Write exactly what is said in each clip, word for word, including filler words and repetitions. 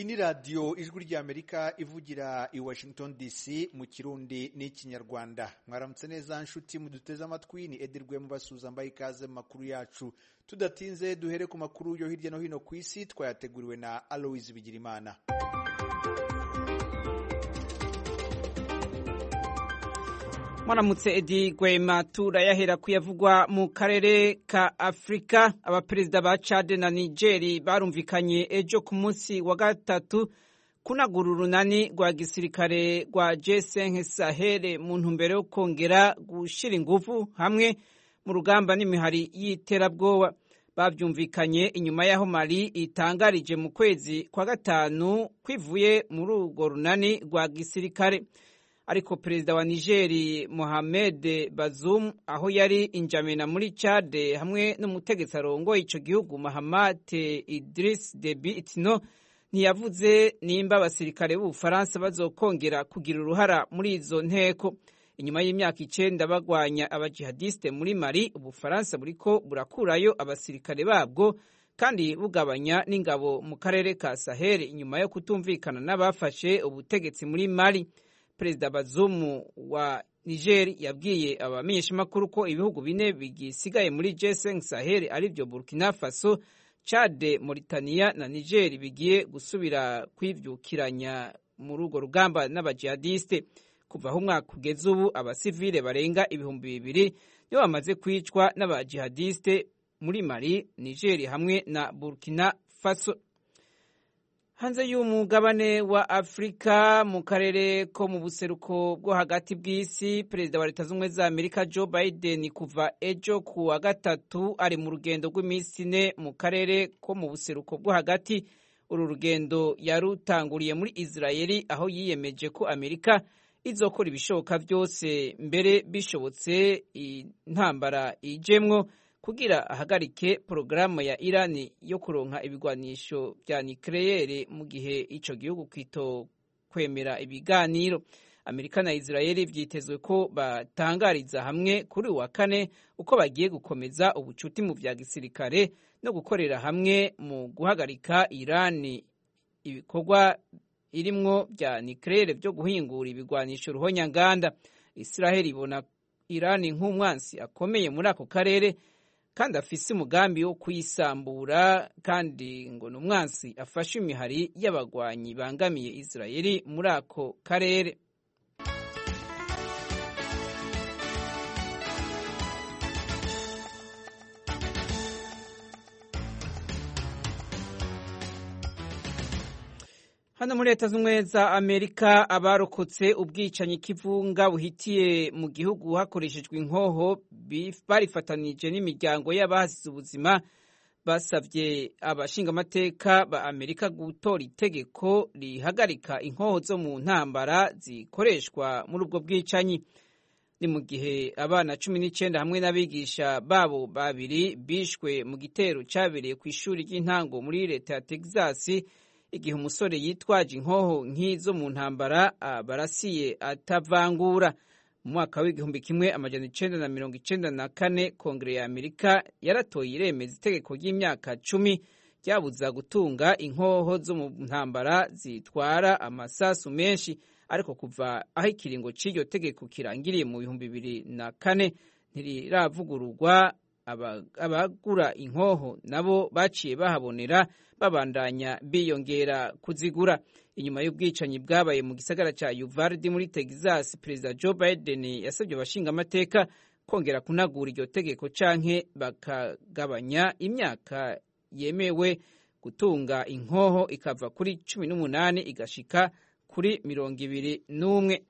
ni radiyo ijwi ry'Amerika ivugira i Washington D C mu kirundi n'ikinyarwanda. Mwaramutse neza nshuti muduteze amatwi, ni Edirwe mubasuza mbaye ikaze mu makuru yacu. Tudatinze duhere ku makuru yo hirya no hino ku isi twayateguriwe na Aloise Bigirimana. Mwaramutse Edi Gwema, turayahera kuyavugwa mu karere ka Afrika. Abaperezida ba Chad na Niger barumvikanye ejo ku munsi wa gatatu kunagura urunani rwa gisirikare rwa G cinq Sahel mu ntumbero yo kongera gushira ingufu hamwe mu rugamba n'imihari y'iterabwoba. Bavyumvikanye inyuma yaho Mali itangarije mu kwezi kwa gatanu kwivuye muri urwo runani rwa gisirikare. Ariko perezida wa Niger Mohamed Bazoum aho yari injamena muri Chad hamwe n'umutegetsi arongoye ico gihugu Mahamat Idriss Deby Itno ntiyavuze nimba abasirikare b'Ubufaransa bazokongera kugira uruhara muri izo nteko. Inyuma y'imyaka icenda bagwanya abajihadiste muri Mali, Ubufaransa buriko burakurayo abasirikare babwo kandi bugabanya n'ingabo mu karere ka Sahel inyuma yo kutumvikana n'abafashe ubutegetsi muri Mali. Perezida Bazoum wa Niger yabwiye abamenyeshamakuru ko ibihugu bine bigisigaye muri G cinq Sahel arivyo Burkina Faso, Chad, Mauritania na Niger bigiye gusubira kwivyukiranya muri urwo rugamba n'abajihadiste. Kuva aho umwaka kugeza ubu abasivile barenga ibihumbi bibiri nibo bamaze kwicwa n'abajihadiste muri Mali, Niger hamwe na Burkina Faso. Hanze y'umugabane wa Afrika mu karere ko mu buseruko bwo hagati bw'isi, perezida wa Leta Zunze za Amerika Joe Biden kuva ejo ku wa gatatu ari mu rugendo rw'iminsi ine mu karere ko mu buseruko bwo hagati. Uru rugendo yarutanguriye muri Israeli aho yiyemeje ko Amerika izokora ibishoboka byose mbere bishobotse intambara ijemwo kugira ahagarike porogaramu ya Irani yo kuronka ibigwanisho vya nucleaire mu gihe ico gihugu kwito kwemera ibiganiro. Amerika na Israeli vyitezwe ko batangariza hamwe kuri wa kane uko bagiye gukomeza ubucuti mu vya gisirikare no gukorera hamwe mu guhagarika Irani ibikorwa irimwo vya nucleaire vyo guhingura ibigwanisho ruhonyanganda. Israeli ibona Irani nk'umwansi akomeye muri ako karere kandi afise umugambi wo kuyisambura, kandi ngo n'umwansi afashe imihari y'abagwanyi bangamiye Israeli muri ako karere. Hano muri Leta Zunze za Amerika abarokotse ubwicanyi kivunga buhitiye mu gihugu hakoreshejwe inkoho barifatanije n'imiryango y'abahasize ubuzima basavye abashingamateka ba Amerika gutora itegeko rihagarika inkoho zo mu ntambara zikoreshwa muri ubwo bwicanyi. Ni mu gihe abana cumi n'icenda hamwe n'abigisha babo babiri bishwe mu gitero cabereye ku ishuri ry'intango muri leta ya Texas igihe umusore yitwaje inkoho nk'izo mu ntambara barasiye atavangura. Mu mwaka w'igihumbi kimwe amajana icenda na mirongo icenda na kane Kongere ya Amerika yaratoye iremeza itegeko ry'imyaka cumi ryabuza gutunga inkoho zo mu ntambara zitwara amasasu menshi, ariko kuva aho ikiringo c'iryo tegeko kirangiriye mu bihumbi bibiri na kane ntiriravugururwa. Abagura inkoho nabo baciye bahabonera babandanya biyongera kuzigura. Inyuma y'ubwicanyi bwabaye mu gisagara ca Uvalde muri Texas, Perezida Joe Biden yasabye abashingamateka kongera kunagura iryo tegeko canke bakagabanya imyaka yemewe gutunga inkoho ikava kuri cumi n'umunani igashika kuri mirongo ibiri n'umwe.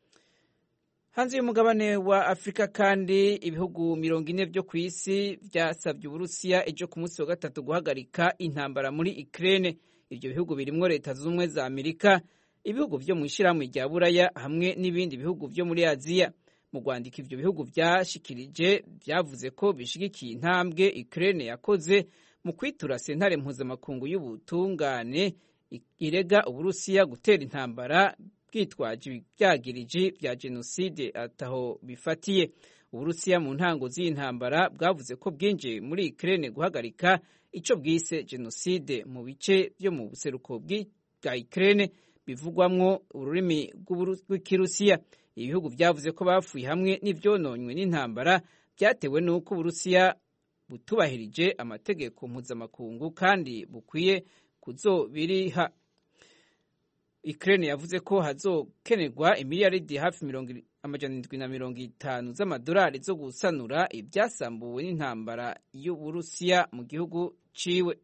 Hanze y'umugabane wa Afrika kandi ibihugu mirongo ine vyo kw'isi vyasavye Uburusiya ejo ku munsi wa gatatu guhagarika intambara muri Ukraine. Ivyo bihugu birimwo Leta Zunze za Amerika, ibihugu vyo mu ishirahamwe rya Buraya hamwe n'ibindi bihugu vyo muri Aziya. Mu Rwandiko ivyo bihugu vyashikirije vyavuze ko bishigikiye intambwe Ukraine yakoze mu kwitura sentare mpuzamakungu y'ubutungane irega Uburusiya gutera intambara bwitwaje ivyagiriji vya jenoside ataho bifatiye. Uburusiya mu ntango z'intambara bwavuze ko bwinjiye muri Ukraine guhagarika ico bwise jenoside mu bice vyo mu buseruko bwa Ukraine bivugwamwo ururimi rw'ikirusiya. Ibihugu vyavuze ko bapfuye hamwe n'ivyononywe n'intambara byatewe n'uko Uburusiya butubahirije amategeko mpuzamakungu kandi bukwiye kuzobiriha. Ukraine yavuze ko hazokenerwa imiliyaridi hafi amajana indwi na mirongo itanu z'amadolari zo gusanura ibyasambuwe n'intambara y'Uburusiya mu gihugu ciwe.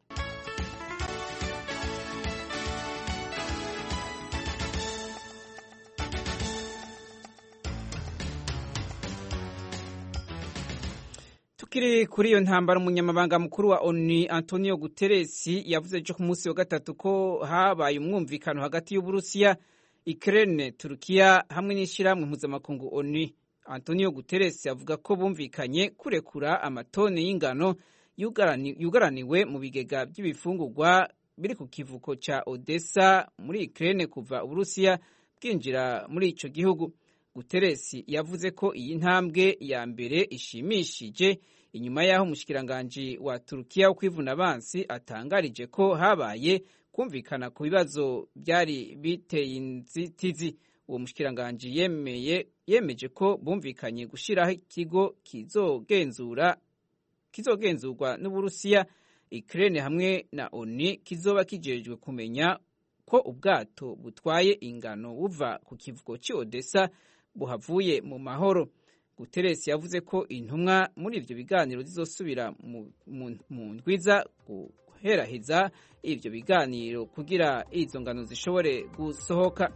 Tukiri kuri iyo ntambara, umunyamabanga mukuru wa ONU Antonio Guterres yavuze ejo ku munsi wa gatatu ko habaye umwumvikano hagati y'Uburusiya, Ukraine, Turukiya hamwe n'ishirahamwe mpuzamakungu ONU. Antonio Guterres avuga ko bumvikanye kurekura amatoni y'ingano yugaraniwe mu bigega by'ibifungurwa biri ku kivuko ca Odessa muri Ukraine kuva Uburusiya bwinjira muri ico gihugu. Guterres yavuze ko iyi ntambwe ya mbere ishimishije inyuma y'aho umushikiranganji wa Turukiya wo kwivuna abansi atangarije ko habaye kumvikana ku bibazo byari biteye inzitizi. Uwo mushikiranganji yemeye yemeje ko bumvikanye gushiraho ikigo kizogenzura kizogenzurwa n'Uburusiya, Ukraine hamwe na ONU kizoba kijejwe kumenya ko ubwato butwaye ingano buva ku kivuko ci Odessa buhavuye mu mahoro. Guterres yavuze ko intumwa muri ivyo biganiro zizosubira mu ndwiza guheraheza ivyo biganiro kugira izo ngano zishobore gusohoka.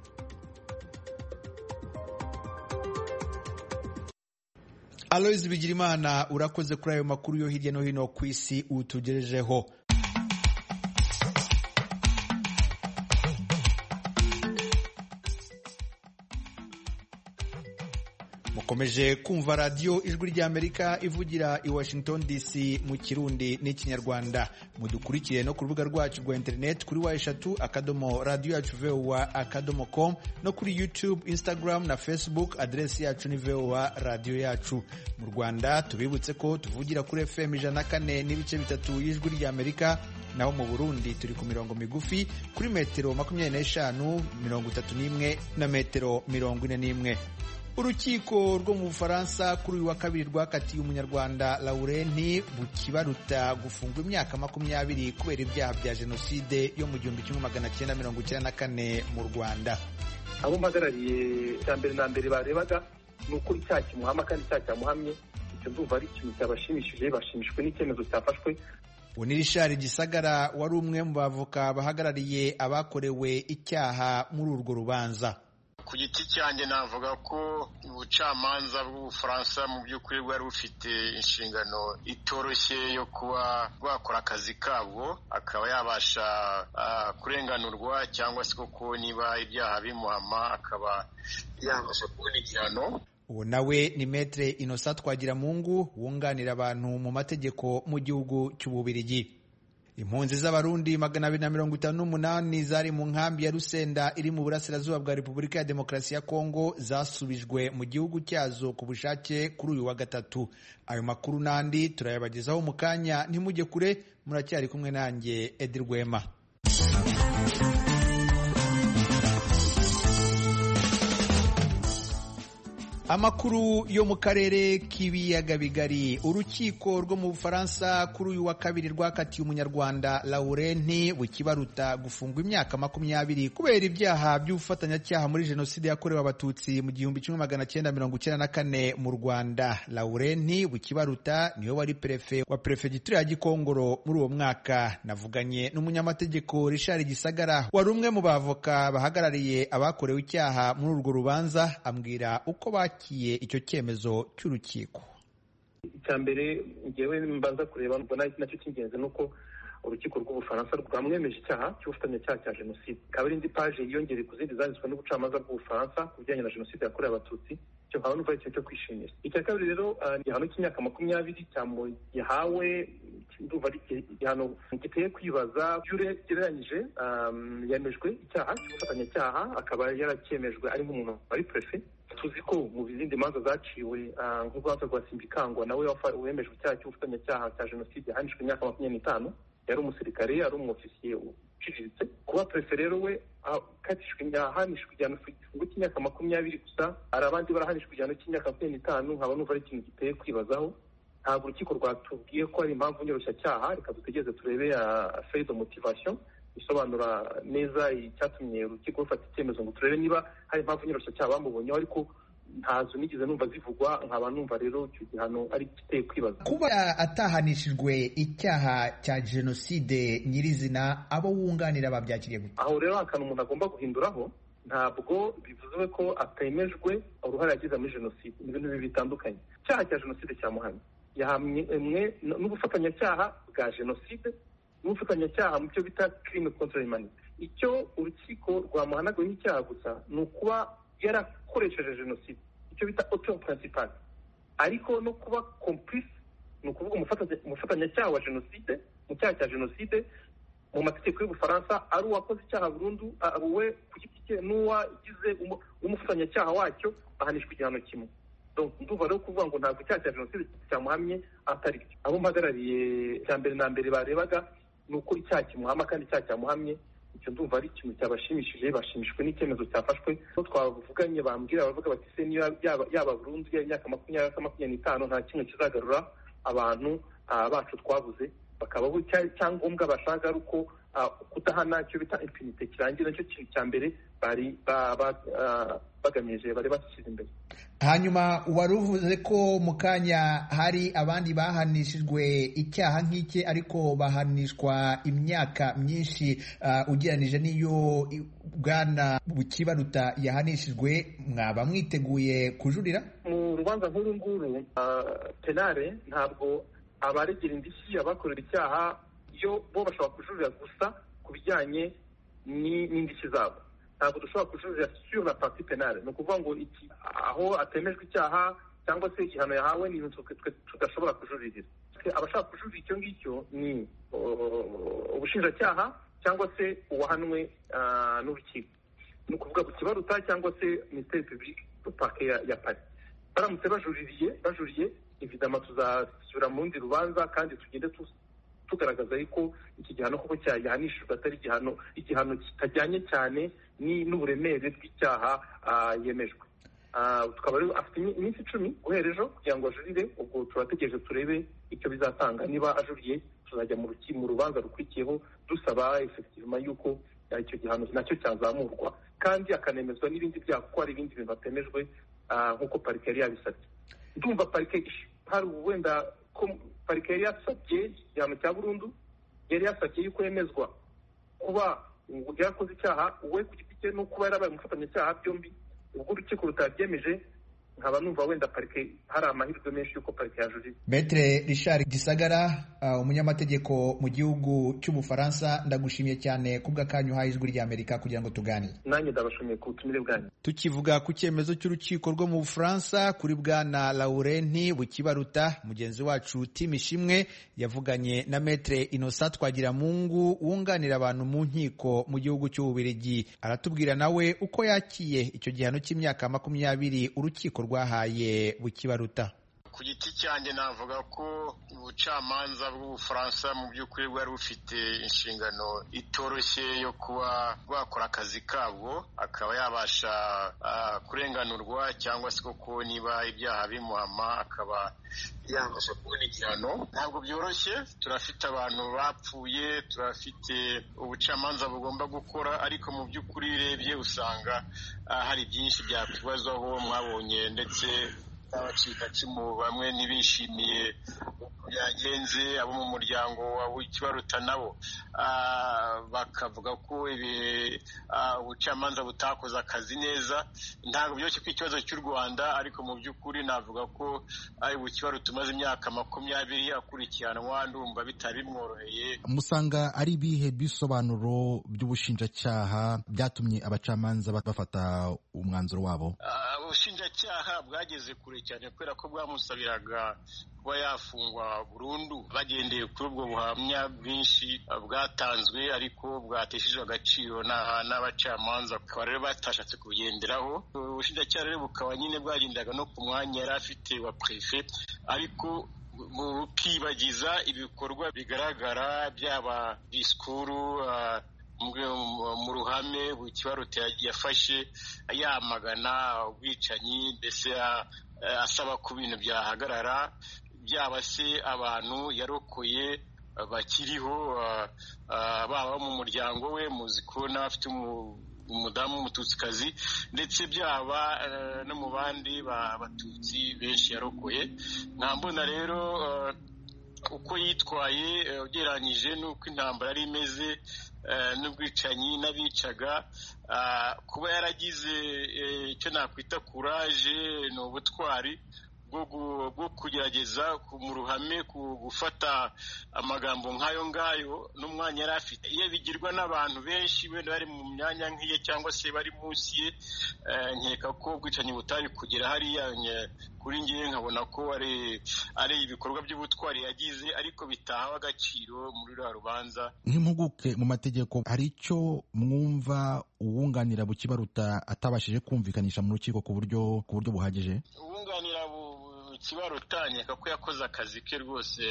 Aloys Bigirimana, urakoze kuri ayo makuru yo hirya no hino ku isi utugejejeho. Mukomeje kumva radio Ijwi ry'Amerika ivugira i Washington D C mu Kirundi n'Ikinyarwanda. Mudukurikire no ku rubuga rwacu rwa internet kuri wa eshatu akadomo radio yacu V O A akadomo com no kuri YouTube, Instagram na Facebook. Adresi yacu ni V O A radio yacu. Mu Rwanda tubibutse ko tuvugira kuri F M ijana na kane n'ibice bitatu y'Ijwi ry'Amerika, naho mu Burundi turi ku mirongo migufi kuri metero makumyabiri n'eshanu, mirongo itatu n'imwe na metero mirongo ine n'imwe. Urukiko rwo mu Bufaransa kuri uyu wa kabiri rwakatiye umunyarwanda Laurent Bukibaruta gufungwa imyaka makumyabiri kubera ibyaha bya jenoside yo mu gihumbi kimwe magana cyenda mirongo icyenda na kane mu Rwanda. Abo mpagarariye cya mbere na mbere barebaga ni uko icyaha kimuhama kandi icyaha cyamuhamye, icyo ndumva ari ikintu cyabashimishije, bashimishwe n'icyemezo cyafashwe. Ni Richard Gisagara wari umwe mu bavoka bahagarariye abakorewe icyaha muri urwo rubanza. Ku giti cyanjye navuga ko ubucamanza bw'Ubufaransa mu by'ukuri bwari bufite inshingano itoroshye yo kuba bwakora akazi kabwo, akaba yabasha uh, kurenganurwa cyangwa se koko niba ibyaha bimuhama akaba yabasha kubona igihano. Uwo nawe ni Maître Innocent Twagiramungu wunganira abantu mu mategeko mu gihugu cy'Ububiligi. Impunzi z'Abarundi magana abiri na mirongo itanu n'umunani zari mu nkambi ya Rusenda iri mu burasirazuba bwa Repubulika ya Demokarasi ya Kongo zasubijwe mu gihugu cyazo ku bushake kuri uyu wa gatatu. Ayo makuru n'andi turayabagezaho mu kanya, ntimujye kure, muracyari kumwe nanjye Edi Rwema. Amakuru yo mu karere k'ibiyaga bigari. Urukiko rwo mu Bufaransa kuri uyu wa kabiri rwakatiye umunyarwanda Laurent Bukibaruta gufungwa imyaka makumyabiri kubera ibyaha by'ubufatanyacyaha muri jenoside yakorewe abatutsi mu gihumbi kimwe magana cyenda mirongo icyenda na kane mu Rwanda. Laurent Bukibaruta niwe wari prefe wa prefegitura ya Gikongoro muri uwo mwaka. Navuganye n'umunyamategeko Richard Gisagara wari umwe mu bavoka bahagarariye abakorewe icyaha muri urwo rubanza, ambwira uko ba kiye icyo cyemezo cy'urukiko. Icya mbere ngewe mbanza kureba mbona nacyo cy'ingenzi nuko urukiko rw'Ubufaransa rwamwemeje icyaha cy'ubufatanyacyaha cya jenoside. Ikaba ari indi paje yiyongera ku zindi zanditswe n'ubucamanza bw'Ubufaransa ku bijyanye na jenoside yakorewe abatutsi, icyo nkaba numva ari ikintu cyo kwishimira. Icya kabiri rero igihano cy'imyaka makumyabiri yahawe, ndumva ari igihano giteye kwibaza. Ugereranyije yemejwe icyaha cy'ubufatanyacyaha, akaba yaracyemejwe ari nk'umuntu wari prefe. Tuzi ko mu zindi manza zaciwe nk'urubanza rwa Simbikangwa nawe wemejwe icyaha cy'ubufatanyacyaha cya jenoside yahanishwe imyaka makumyabiri n'itanu. yari umusirikare ari umufisiye uciriritse. Kuba prefe rero we akatishwe yahanishwe igihano cy'imyaka makumyabiri gusa, hari abandi barahanishwa igihano cy'imyaka makumyabiri n'itanu. Nkaba numva ari ikintu giteye kwibazaho. Ntabwo urukiko rwatubwiye ko ari impamvu nyoroshyacyaha, reka dutegereze turebe fait de motivation isobanura neza icyatumye urukiko rufata icyemezo ngo turebe niba hari impamvu nyoroshyacyaha bamubonyeho, ariko ntazo nigeze numva zivugwa. Nkaba numva rero icyo gihano ari giteye kwibaza. Kuba atahanishijwe icyaha cya jenoside nyirizina, abo wunganira babyakiriye gute? Aho rero akantu umuntu agomba guhinduraho, ntabwo bivuze ko atemejwe uruhare yagize muri jenoside. Ni ibintu bibiri bitandukanye. Icyaha cya jenoside cyamuhamye yahamwe n'ubufatanyacyaha bwa jenoside n'ubufatanyacyaha mu cyo bita crime contre l'humanité. Icyo urukiko rwamuhanagayeho icyaha gusa ni ukuba yarakoresheje jenoside, icyo bita auteur principal, ariko no kuba complice, ni ukuvuga umufatanyacyaha wa jenoside mu cyaha cya jenoside mu mategeko y'Ubufaransa ari uwakoze icyaha burundu we ku giti cye n'uwagize umufatanyacyaha wacyo bahanishwa igihano kimwe. Ndumva rero kuvuga ngo ntabwo icyaha cya jenoside cyamuhamye atari byo. Abo mpagarariye cya mbere na mbere barebaga ni uko icyaha kimuhama kandi icyaha cyamuhamye. Icyo ndumva ari ikintu cyabashimishije, bashimishwe n'icyemezo cyafashwe. So twavuganye bambwira bavuga bati se niba yaba burundu y'imyaka makumyabiri makumyabiri n'itanu nta kimwe kizagarura abantu bacu twabuze, bakabaho icyangombwa bashaka ari uko kudahana icyo bita impunite kirangira. Nicyo kintu cya mbere bari bagamije, bari bashyize imbere. Hanyuma wari uvuze ko mu kanya hari abandi bahanishijwe icyaha nk'iki ariko bahanishwa imyaka myinshi uh, ugereranije n'iyo Bwana Bukibaruta yahanishijwe. Mwaba mwiteguye kujurira? Mu rubanza nk'uru nguru uh, penale ntabwo abaregera indishyi abakorera icyaha iyo bo bashobora kujurira gusa ku bijyanye n'indishyi zabo. Ntabwo dushobora kujurira sur la partie penale. Ni ukuvuga ngo iki aho atemejwe icyaha cyangwa se igihano yahawe ni ibintu tudashobora kujuririra. Abashaka kujurira icyo ngicyo ni ubushinjacyaha cyangwa se uwahanwe n'urukiko. Ni ukuvuga Bukibaruta cyangwa se ministère public de parquet ya Paris. Baramutse bajuririye bajuriye evidama tuzasubira mu rundi rubanza kandi tugende tugaragaza yuko iki gihano koko cyahanishijwe atari igihano igihano kitajyanye cyane n'uburemere bw'icyaha yemejwe. Tukaba rero afite iminsi icumi guhera ejo kugira ngo ajurire. Ubwo turategereje turebe icyo bizatanga. Niba ajuriye tuzajya mu rubanza rukurikiyeho dusaba effectivement yuko icyo gihano nacyo cyazamurwa kandi akanemezwa n'ibindi byaha kuko hari ibindi bintu batemejwe nk'uko parike yari yabisabye. Ndumva parike hari wenda ko parike yari yasabye igihano cya burundu, yari yasabye yuko yemezwa kuba yakoze icyaha we ku giti cye no kuba yarabaye umufatanyacyaha, byombi ubwo urukiko rutabyemeje. Nkaba numva wenda parike hari amahirwe menshi yuko parike yajurira. Maître Richard Gisagara, uh, umunyamategeko mu gihugu cy'Ubufaransa, ndagushimiye cyane kubw'akanyu uhaye ijwi ry'Amerika kugira ngo tuganire. Nanjye ndabashimiye ku butumire bwanyu. Tukivuga ku cyemezo cy'urukiko rwo mu Bufaransa kuri Bwana Laurent Bukibaruta, mugenzi wacu Tim Ishimwe yavuganye na Maître Innocent Twagiramungu wunganira abantu mu nkiko mu gihugu cy'Ububiligi. Aratubwira nawe uko yakiye icyo gihano cy'imyaka makumyabiri urukiko rwahaye Bukibaruta. Ku giti cyanjye navuga ko ubucamanza bw'Ubufaransa mu by'ukuri bwari bufite inshingano itoroshye yo kuba bwakora akazi kabwo, akaba yabasha uh, kurenganurwa cyangwa se koko niba ibyaha bimuhama akaba yabasha kubona igihano. Ntabwo byoroshye, turafite abantu bapfuye, turafite ubucamanza bugomba gukora, ariko mu by'ukuri urebye usanga uh, hari byinshi byakwibazaho. Mwabonye ndetse abacikacumu bamwe ntibishimiye uko byagenze, abo mu muryango wa Bukibaruta nabo bakavuga ko ubucamanza butakoze akazi neza. Ntabwo byoroshye ku ikibazo cy'u Rwanda, ariko mu by'ukuri navuga ko ari Bukibaruta umaze imyaka makumyabiri akurikiranwa, ndumva bitari bimworoheye. Musanga ari ibihe bisobanuro by'ubushinjacyaha byatumye abacamanza bafata umwanzuro wabo? Ubushinjacyaha bwageze kure cyane kubera ko bwamusabiraga kuba yafungwa burundu bagendeye kuri ubwo buhamya bwinshi bwatanzwe ariko bwateshejwe agaciro n'abacamanza, bakaba rero batashatse kugenderaho. Ubushinjacyaha rero bukaba nyine bwagendaga no ku mwanya yari afite wa prefe, ariko bukibagiza ibikorwa bigaragara byaba disikuru mu ruhame Bukibaruta yafashe yamagana ubwicanyi ndetse asaba ko ibintu byahagarara, byaba se abantu yarokoye bakiriho baba mu muryango we, muzi ko n'abafite umudamu w'umututsikazi, ndetse byaba no mu bandi batutsi benshi yarokoye. nkambona rero uko yitwaye ugereranyije n'uko intambara yari imeze n'ubwicanyi n'abicaga, kuba yaragize icyo nakwita kuraje ni ubutwari bwo kugerageza mu ruhame gufata amagambo nk'ayo ngayo n'umwanya yari afite. iyo bigirwa n'abantu benshi wenda bari mu myanya nk'iye cyangwa se bari munsi ye, nkeka ko ubwicanyi butari kugera hariya. Kuri ngiye nkabona ko ari ari ibikorwa by'ubutwari yagize, ariko bitahawe agaciro muri rwa rubanza. Nk'impuguke mu mategeko, hari icyo mwumva uwunganira Bukibaruta atabashije kumvikanisha mu rukiko ku buryo ku buryo buhagije? Uwunganira Bukibaruta nkeka ko yakoze akazi ke rwose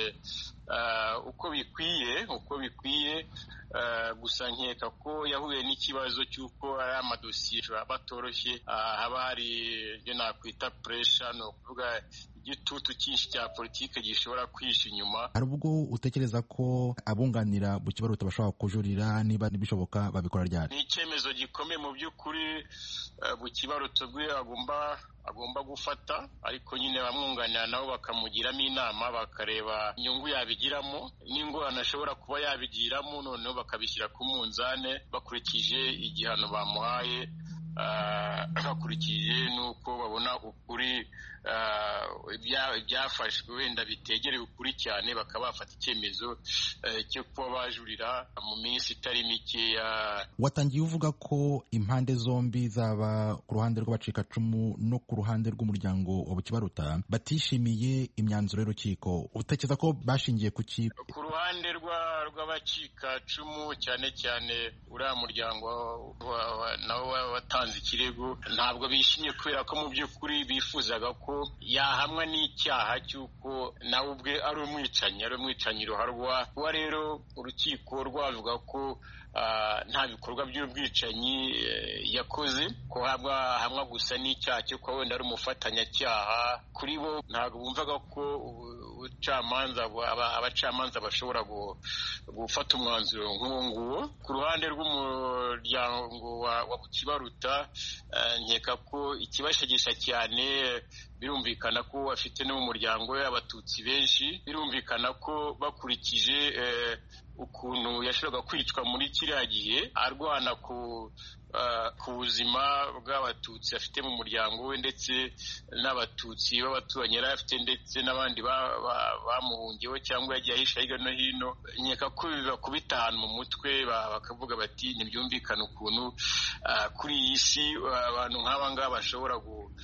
uko bikwiye uko bikwiye gusa nkeka ko yahuye n'ikibazo cy'uko ari amadosiye batoroshye, haba hari ibyo nakwita puresha, ni ukuvuga igitutu cyinshi cya politike gishobora kwihisha inyuma. Hari ubwo utekereza ko abunganira Bukibaruta bashobora kujurira, niba bishoboka babikora ryari? Ni icyemezo gikomeye mu by'ukuri Bukibaruta bwe agomba agomba gufata, ariko nyine bamwunganira nabo bakamugiramo inama, bakareba inyungu yabigiramo n'ingorane ashobora kuba yabigiramo, noneho bakabishyira ku munzane bakurikije igihano bamuhaye, bakurikije n'uko babona ukuri ibyafashwe wenda bitegereye ukuri cyane, bakaba bafata icyemezo cyo kuba bajurira mu minsi itari mikeya. Watangiye uvuga ko impande zombi, zaba ku ruhande rw'abacikacumu no ku ruhande rw'umuryango wa Bukibaruta, batishimiye imyanzuro y'urukiko. Utekereza ko bashingiye ku ki? Ku ruhande rw'abacikacumu cyane cyane uriya muryango nawo watanze ikirego, ntabwo bishimye kubera ko mu by'ukuri bifuzaga ko yahamwa n'icyaha cy'uko nawe ubwe ari umwicanyi ari umwicanyi ruharwa. kuba rero urukiko rwavuga ko nta bikorwa by'ubwicanyi yakoze, ko hamwa gusa n'icyaha cyo kuba wenda ari umufatanyacyaha, kuri bo ntabwo bumvaga ko ubucamanza abacamanza bashobora gufata umwanzuro nk'uwo nguwo. Ku ruhande rw'umuryango wa Bukibaruta, nkeka ko ikibashegesha cyane, birumvikana ko afite no mu muryango we abatutsi benshi, birumvikana ko bakurikije ukuntu yashoboraga kwicwa muri kiriya gihe arwana ku ku buzima bw'abatutsi afite mu muryango we, ndetse n'abatutsi b'abaturanyi yari afite, ndetse n'abandi bamuhungiyeho cyangwa yagiye ahisha hirya no hino. Nkeka ko bibakubita ahantu mu mutwe, bakavuga bati ntibyumvikana ukuntu kuri iyi si abantu nk'aba ngaba bashobora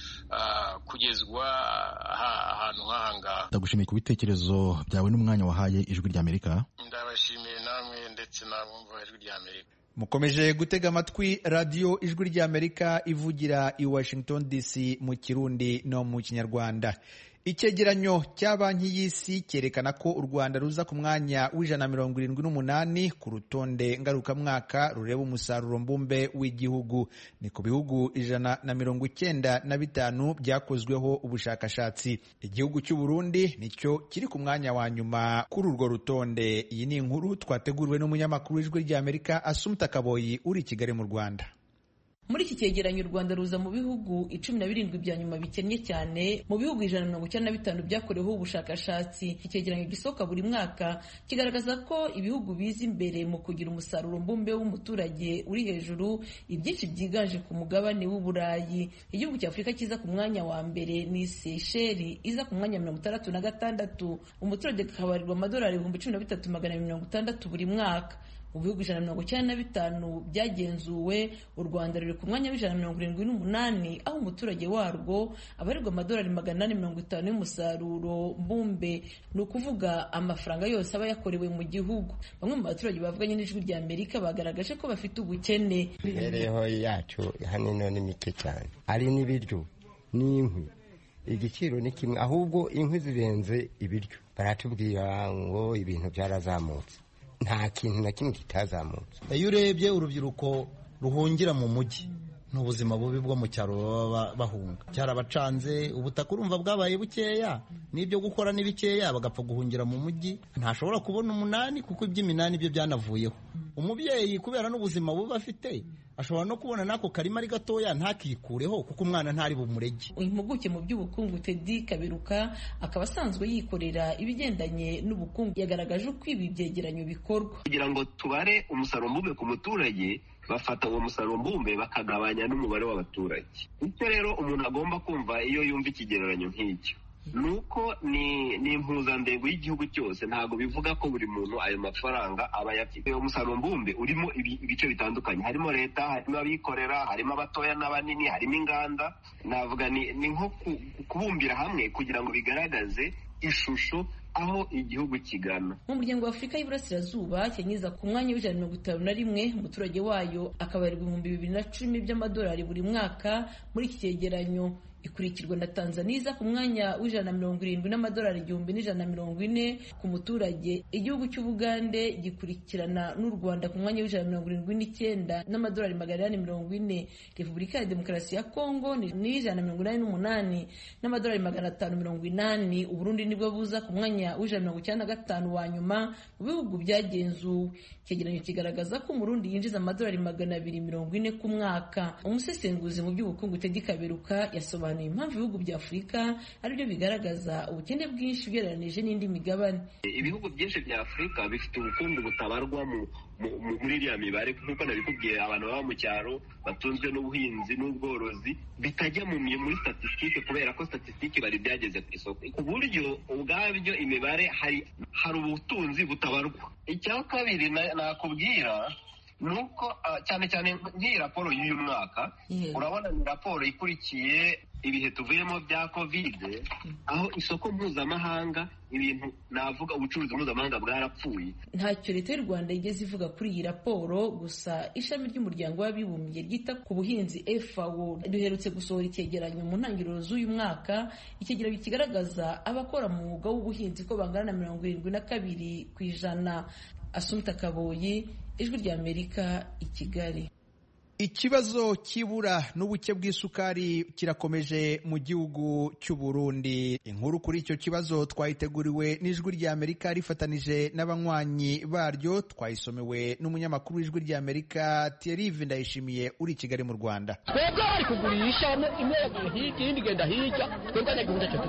kugezwa ahantu nk'aha ngaha. Ndagushimiye ku bitekerezo byawe n'umwanya wahaye Ijwi ry'Amerika. Ndabashimiye namwe ndetse n'abumva Ijwi ry'Amerika. Mukomeje gutega amatwi radiyo Ijwi ry'Amerika ivugira i Washington D C mu Kirundi no mu Kinyarwanda. Icyegeranyo cya Banki y'Isi cyerekana ko u Rwanda ruza ku mwanya w'ijana na mirongo irindwi n'umunani ku rutonde ngarukamwaka rureba umusaruro mbumbe w'igihugu. Ni ku bihugu ijana na mirongo icyenda na bitanu byakozweho ubushakashatsi. Igihugu cy'u Burundi nicyo kiri ku mwanya wa nyuma kuri urwo rutonde. Iyi ni inkuru twateguriwe n'umunyamakuru w'Ijwi ry'Amerika Assumpta Kaboyi uri i Kigali mu Rwanda. Muri iki cyegeranyo u Rwanda ruza mu bihugu icumi na birindwi bya nyuma bikennye cyane mu bihugu ijana na mirongo icyenda na bitanu byakoreweho ubushakashatsi. Iki cyegeranyo gisohoka buri mwaka kigaragaza ko ibihugu biza imbere mu kugira umusaruro mbumbe w'umuturage uri hejuru, ibyinshi byiganje ku mugabane w'Uburayi. Igihugu cya Afurika kiza ku mwanya wa mbere ni Seychelles, iza ku mwanya mirongo itandatu na gatandatu. Umuturage akabarirwa amadolari ibihumbi cumi na bitatu magana mirongo itandatu buri mwaka. Mu bihugu ijana na mirongo icyenda na bitanu byagenzuwe, u Rwanda ruri ku mwanya w'ijana na mirongo irindwi n'umunani, aho umuturage warwo abarirwa amadolari magana inani mirongo itanu y'umusaruro mbumbe, ni ukuvuga amafaranga yose aba yakorewe mu gihugu. Bamwe mu baturage bavuganye n'Ijwi ry'Amerika bagaragaje ko bafite ubukene. Imibereho yacu hano ni mike cyane, ari n'ibiryo n'inkwi igiciro ni kimwe, ahubwo inkwi zirenze ibiryo baratubwira ngo ibintu byarazamutse. Nta kintu na kimwe kitazamutse. Iyo urebye urubyiruko ruhungira mu mujyi n'ubuzima bubi bwo mu cyaro baba bahunga, cyarabacanze, ubutaka urumva bwabaye bukeya, n'ibyo gukora ni bikeya, bagapfa guhungira mu mujyi. Ntashobora kubona umunani kuko iby'iminani byo byanavuyeho. Umubyeyi kubera n'ubuzima bubi afite ashobora no kubona nako karima ari gatoya ntakikureho kuko umwana ntari bumurege. Impuguke mu by'ubukungu Teddy Kaberuka akaba asanzwe yikorera ibigendanye n'ubukungu, yagaragaje uko ibi byegeranyo bikorwa kugira ngo tubare umusaruro mbumbe ku muturage. Bafata uwo musaruro mbumbe bakagabanya n'umubare w'abaturage. Icyo rero umuntu agomba kumva iyo yumva ikigereranyo nk'icyo nuko ni ni impuzandengo y'igihugu cyose, ntabwo bivuga ko buri muntu ayo mafaranga aba yafite. Uwo musaruro mbumbe urimo ibice bitandukanye, harimo leta, harimo abikorera, harimo abatoya n'abanini, harimo inganda. Navuga ni ni nko kubumbira hamwe kugira ngo bigaragaze ishusho aho igihugu kigana. Mu muryango wa Afurika y'Iburasirazuba cyenyiza ku mwanya w'ijana mirongo itanu na rimwe, umuturage wayo akabarirwa ibihumbi bibiri na cumi by'amadolari buri mwaka muri iki cyegeranyo. Ikurikirwa na Tanzania iza ku mwanya w'ijana na mirongo irindwi n'amadolari igihumbi n'ijana na mirongo ine ku muturage. Igihugu cy'Ubugande gikurikirana n'u Rwanda ku mwanya w'ijana na mirongo irindwi n'icyenda n'amadolari magana inani mirongo ine. Repubulika ya Demokarasi ya Kongo ni ijana na mirongo inani n'umunani n'amadolari magana atanu mirongo inani. Uburundi nibwo buza ku mwanya w'ijana na mirongo icyenda na gatanu wa nyuma mu bihugu byagenzuwe. Icyegeranyo kigaragaza ko Umurundi yinjiza amadolari magana abiri mirongo ine ku mwaka. Umusesenguzi mu by'ubukungu Teddy Kaberuka yasobanuye impamvu ibihugu bya Afurika aribyo bigaragaza ubukene bwinshi ugereranije n'indi migabane. Ibihugu byinshi bya Afurika bifite ubukungu butabarwa mu muri iriya mibare, nk'uko nabikubwiye. Abantu baba mu cyaro batunzwe n'ubuhinzi n'ubworozi bitajya mu muri statistique kubera ko statistique bari byageze ku isoko, ku buryo ubwabyo imibare hari hari ubutunzi butabarwa. Icya kabiri nakubwira nuko cyane cyane nk'iyi raporo y'uyu mwaka, urabona ni raporo ikurikiye ibihe tuvuyemo bya kovide, aho isoko mpuzamahanga ibintu navuga ubucuruzi mpuzamahanga bwarapfuye. Ntacyo leta y'u Rwanda igeze ivuga kuri iyi raporo, gusa ishami ry'umuryango w'abibumbye ryita ku buhinzi F A O duherutse gusohora icyegeranyo mu ntangiriro z'uyu mwaka. Icyegeranyo kigaragaza abakora mu mwuga w'ubuhinzi ko bangana na mirongo irindwi na kabiri ku ijana. Asumta Kaboyi, Ijwi ry'Amerika, i Kigali. Ikibazo cy'ibura n'ubuke bw'isukari kirakomeje mu gihugu cy'u Burundi. Inkuru kuri icyo kibazo twayiteguriwe n'Ijwi ry'Amerika rifatanije n'abanywanyi baryo, twayisomewe n'umunyamakuru w'Ijwi ry'Amerika Thierry Ndayishimiye uri i Kigali mu Rwanda. Twebwe ari kugurisha imwe hirya indi genda hirya, twebwe n'igihunda cyo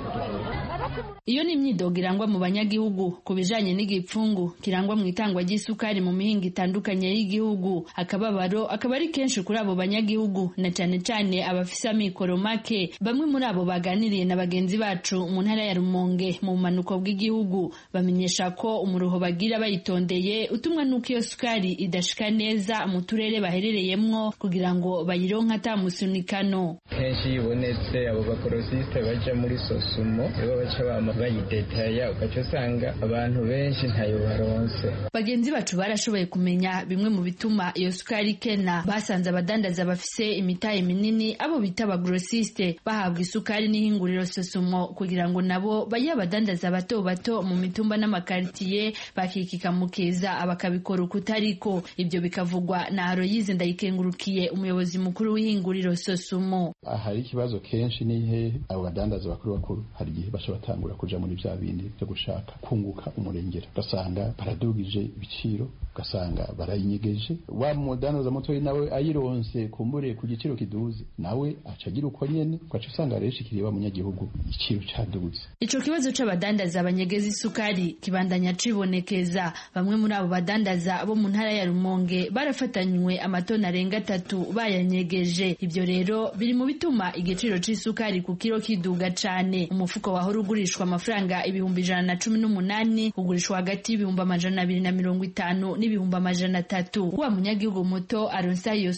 iyo ni imyidogo irangwa mu banyagihugu ku bijanye n'igipfungu kirangwa mu itangwa ry'isukari mu mihinga itandukanye y'igihugu. Akababaro akaba ari kenshi kuri abo banyagihugu, na cyane cyane abafise amikoro make. Bamwe muri abo baganiriye na bagenzi bacu mu ntara ya Rumonge mu manuko bw'igihugu bamenyesha ko umuruho bagira bayitondeye utumwa nuko iyo sukari idashika neza mu turere baherereyemwo kugira ngo bayironka atamusunikano. Kenshi ibonetse abo bakorosiste baje muri Sosumo nibo baca bama bayidetaya, ugaca usanga abantu benshi ntayo baronse. Bagenzi bacu barashoboye kumenya bimwe mu bituma iyo sukari kena. Basanze abadandaza bafise imitahe minini abo bita abagrosiste bahabwa isukari n'ihinguriro Sosumo kugira ngo nabo baye abadandaza bato bato mu mitumba n'amakaritiye bakikika mukeza abakabikora ukutariko. Ibyo bikavugwa na Aloyize Ndayikengurukiye, umuyobozi mukuru w'ihinguriro Sosumo. Hari ikibazo kenshi nihe abo badandaza bakuru bakuru hari igihe basha batangura kuja muri bya bindi byo gushaka kunguka umurengera, ugasanga baradugije ibiciro, ugasanga barayinyegeje. Wa mudandaza muto nawe ayironse kumbure ku giciro kiduze nawe acagira uko nyene, ugaca usanga rero shikiriye munyagihugu igiciro caduze. Ico kibazo c'abadandaza abanyegeza isukari kibandanya cibonekeza. Bamwe muri abo badandaza bo mu ntara ya Rumonge barafatanywe amatoni arenga atatu bayanyegeje. Ibyo rero biri mu bituma igiciro c'isukari ku kilo kiduga cane. Umufuko wahora ugurishwa amafaranga ibihumbi ijana na cumi n'umunani ugurishwa hagati y'ibihumbi amajana abiri na mirongo itanu n'ibihumbi amajana atatu. Wa munyagihugu muto aronsa iyo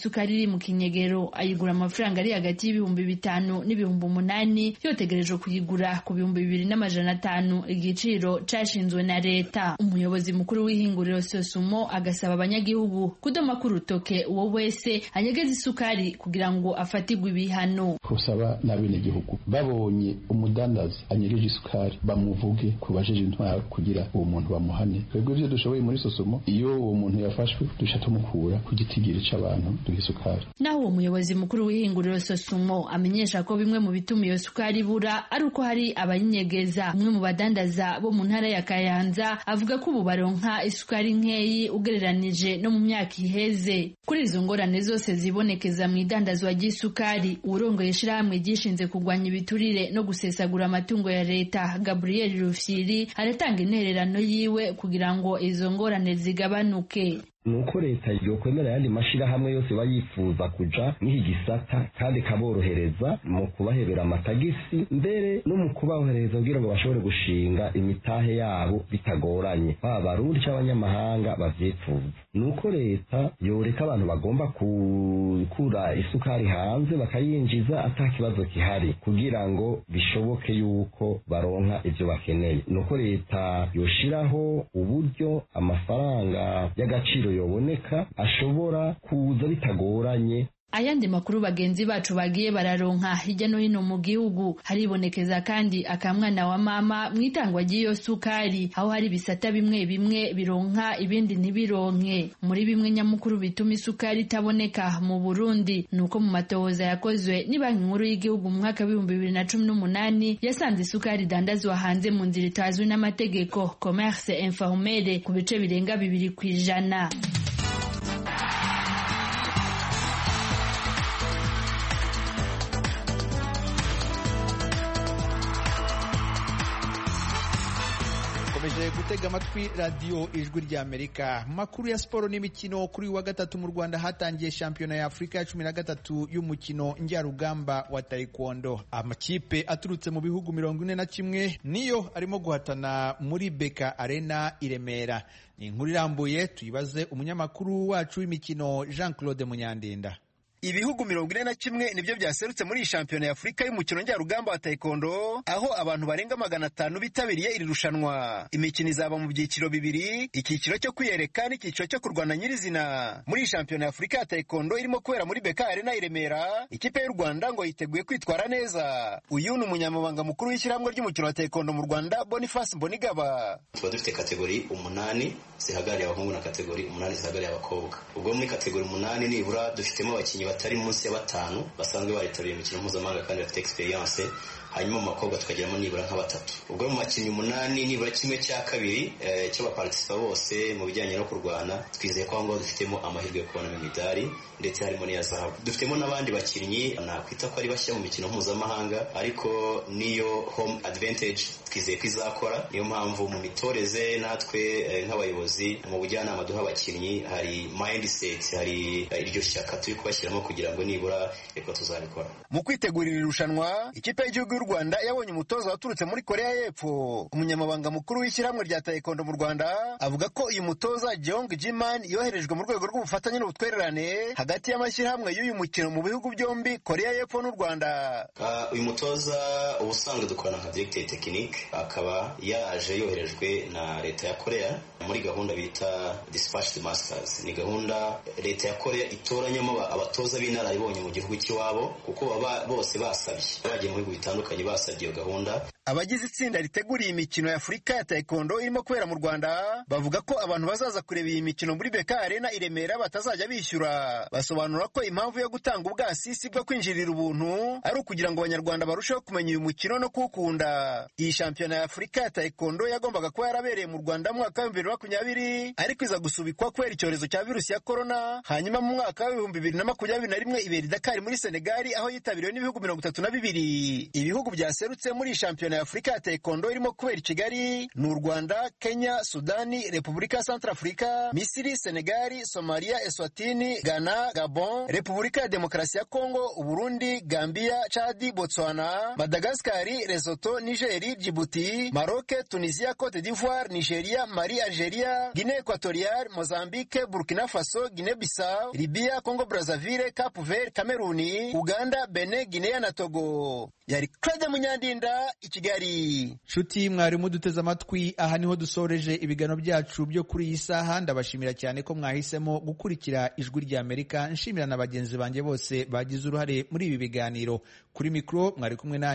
isukari iri mu kinyegero ayigura amafaranga ari hagati y'ibihumbi bitanu n'ibihumbi umunani, yotegerejwe kuyigura ku bihumbi bibiri n'amajana atanu igiciro cashinzwe na leta. Umuyobozi mukuru w'ihinguriro Sosumo agasaba abanyagihugu kudoma ku rutoke uwo wese anyegeza isukari kugira ngo afatirwe ibihano. Kusaba n'abenegihugu babonye umudandaza anyegeje isukari bamuvuge kubajeje intwaro kugira uwo muntu bamuhane. Twebwe ivyo dushoboye muri Sosumo, iyo uwo muntu yafashwe dusha tumukura ku gitigiri c'abantu duha isukari. Naho uwo muyobozi mukuru w'ihinguriro Sosumo amenyesha ko bimwe mu bituma iyo sukari ibura ari uko hari abayinyegeza. Umwe mu badandaza bo mu ntara ya Kayanza avuga ko ubu baronka isukari nkeyi ugereranije no mu myaka iheze. Kuri izo ngorane zose zibonekeza mu idandazwa ry'isukari, urongoye ishirahamwe ryishinze kurwanya ibiturire no gusesagura amatungo ya leta Gabriel Rufyiri aratanga intererano yiwe kugira ngo izo ngorane zigabanuke. Nuko leta yokwemera yandi mashirahamwe yose bayifuza kuja n'iki gisata kandi kaborohereza mu kubahebera amatagisi, mbere no mu kubahereza kugira ngo bashobore gushinga imitahe yabo bitagoranye, baba barundi cy'abanyamahanga bavyifuza. Nuko leta yoreka abantu bagomba kukura isukari hanze bakayinjiza ata kibazo kihari kugira ngo bishoboke yuko baronka ivyo bakeneye. Nuko leta yoshiraho uburyo amafaranga y'agaciro yoboneka ashobora kuza bitagoranye. Ayandi makuru bagenzi bacu bagiye bararonka hirya no hino mu gihugu, haribonekeza kandi akamwana wa mama mwitangwa ry'iyo sukari, aho hari bisata bimwe bimwe bironka ibindi ntibironke. Muri bimwe nyamukuru bituma isukari itaboneka mu Burundi nuko mu matohoza yakozwe ni Banki Nkuru y'Igihugu mu mwaka w'ibihumbi bibiri na cumi n'umunani yasanze isukari dandazwa hanze mu nzira itazwi n'amategeko commerce informel ku bice birenga bibiri kw'ijana. gutega amatwi radiyo ijwi ry'Amerika. Makuru ya siporo n'imikino. Kuri wa gatatu mu Rwanda hatangiye shampiyona ya Afurika ya cumi na gatatu y'umukino njyarugamba wa taekwondo. Amakipe aturutse mu bihugu mirongo ine na kimwe niyo arimo guhatana muri Beka Arena i Remera. Ni inkuru irambuye tuyibaze umunyamakuru wacu w'imikino Jean Claude Munyandinda. Ibihugu mirongo ine na kimwe nibyo byaserutse muri shampiyona ya Afurika y'umukino njyarugamba wa taekwondo, aho abantu barenga magana atanu bitabiriye iri rushanwa. Imikino izaba mu byiciro bibiri, icyiciro cyo kwiyereka n'icyiciro cyo kurwana nyirizina. Muri shampiyona ya Afurika ya taekwondo irimo kubera muri Beka Arena i Remera, ikipe y'u Rwanda ngo yiteguye kwitwara neza. Uyu ni umunyamabanga mukuru w'ishyirahamwe ry'umukino wa taekwondo mu Rwanda, Boniface Mbonigaba. Tuba dufite kategori umunani zihagarariye abahungu na kategori umunani zihagarariye abakobwa. Ubwo muri kategori umunani nibura dufitemo abakinnyi batari munsi ya batanu basanzwe baritabiriye imikino mpuzamahanga kandi bafite experience. Hanyuma mu makobwa tukagiramo nibura nka batatu. Ubwo mu bakinnyi umunani nibura kimwe cya kabiri eh, cy'abaparticipa bose mu bijyanye no kurwana, twizeye ko ngo dufitemo amahirwe yo kubona imidari ndetse harimo n'iya zahabu. Dufitemo n'abandi bakinnyi nakwita ko ari bashya mu mikino mpuzamahanga, ariko niyo home advantage twizeye ko izakora. Niyo mpamvu mu mitoreze natwe eh, nk'abayobozi mu bujyanama duha abakinnyi hari mindset, hari eh, iryo shyaka turi kubashyiramo kugira ngo nibura eko tuzabikora. Mu kwitegurira irushanwa, ikipe y'igihugu y'u Rwanda yabonye umutoza waturutse muri Korea y'Epfo. Umunyamabanga mukuru w'ishyirahamwe rya taekwondo mu Rwanda avuga ko uyu mutoza Jeong Jiman yoherejwe mu rwego rw'ubufatanye n'ubutwererane hagati y'amashyirahamwe y'uyu mukino mu bihugu byombi, Korea y'Epfo n'u Rwanda. Uh, uyu mutoza ubusanzwe dukorana nka directeur technique, akaba yaje yoherejwe na leta ya Korea muri gahunda bita Dispatched Masters. Ni gahunda leta ya Korea itoranyamo abatoza b'inararibonye mu gihugu cy'iwabo, kuko baba bose basabye bagiye mu bihugu bitandukanye basabye iyo gahunda. Abagize itsinda riteguriye imikino ya Afurika ya taekwondo irimo kubera mu Rwanda bavuga ko abantu bazaza kureba iyi mikino muri Beka Arena i Remera batazajya bishyura. Basobanura ko impamvu yo gutanga ubwasisi bwo kwinjirira ubuntu ari ukugira ngo abanyarwanda barusheho kumenya uyu mukino no kuwukunda. Iyi shampiyona ya Afurika ya taekwondo yagombaga kuba yarabereye mu Rwanda mu mwaka wa bibiri na makumyabiri, ariko iza gusubikwa kubera icyorezo cya virusi ya corona. Hanyuma mu mwaka wa bibiri na makumyabiri na rimwe ibera i Dakar muri Senegal, aho yitabiriwe n'ibihugu mirongo itatu na bibiri. Ibihugu byaserutse muri shampiyona ya Afurika ya taekwondo irimo kubera i Kigali ni u Rwanda, Kenya, Sudani, Repubulika ya Centrafrica, Misiri, Senegali, Somalia, Eswatini, Ghana, Gabon, Repubulika ya Demokarasi ya Kongo, Uburundi, Gambia, Chad, Botswana, Madagascar, Lesotho, Niger, Djibouti, Maroc, Tunisia, Cote d'Ivoire, Nigeria, Mali, Algeria, Guinée Equatoriale, Mozambique, Burkina Faso, Guinée Bissau, Libya, Congo Brazzaville, Cape Verde, Cameroon, Uganda, Benin, Guinea na Togo. Yari Claude Munyandinda i Kigali. Shuti mwari muduteze amatwi, aha niho dusoreje ibiganiro byacu byo kuri iyi saha. Ndabashimira cyane ko mwahisemo gukurikira Ijwi rya Amerika. Nshimira na bagenzi banjye bose bagize uruhare muri ibi biganiro. Kuri mikro mwari kumwe na